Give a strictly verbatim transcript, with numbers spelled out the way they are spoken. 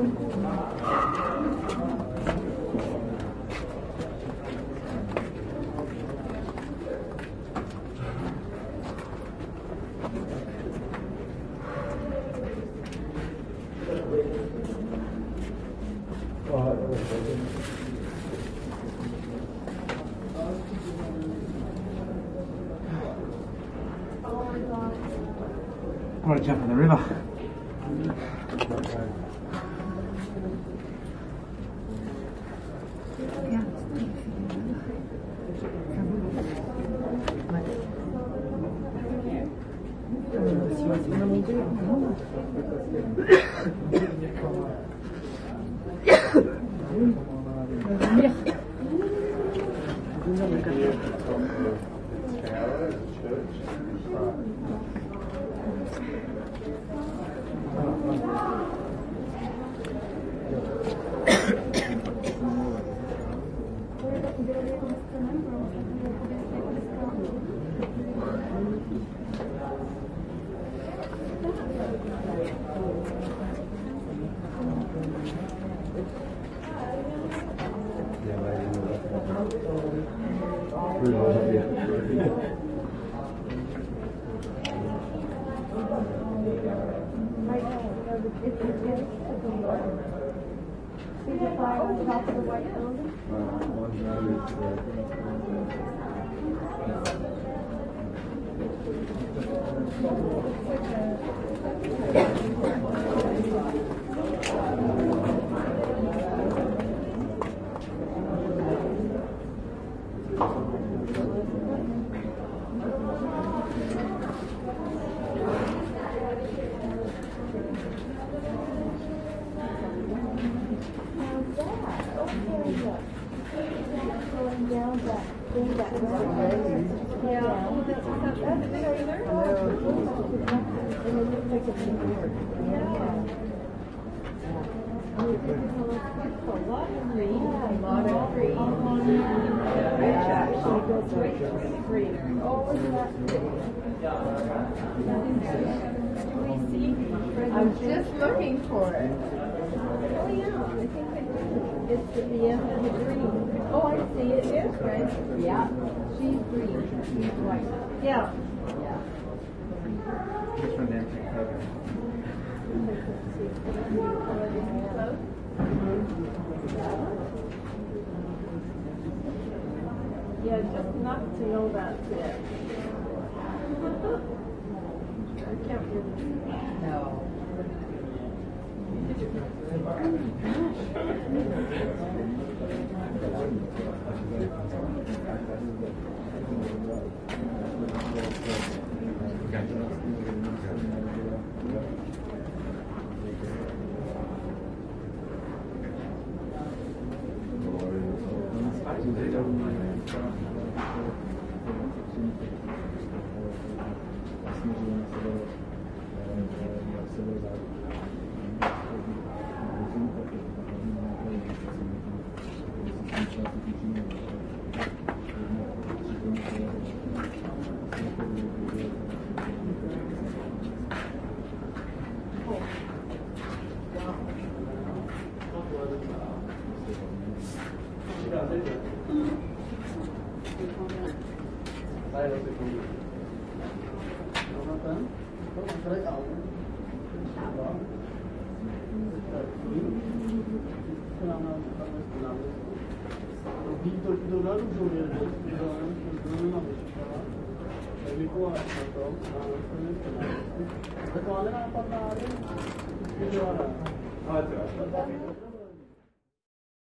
I want to jump in the river. See the fire on top of the white building? I'm just looking for it. Oh yeah, I think I do. It's at the end of the green. Oh, I see it is, right? Yeah. She's green. She's white. Yeah. Yeah. This one there. Yeah, just enough to know that's it. I can't really. No. Oh, that's all right.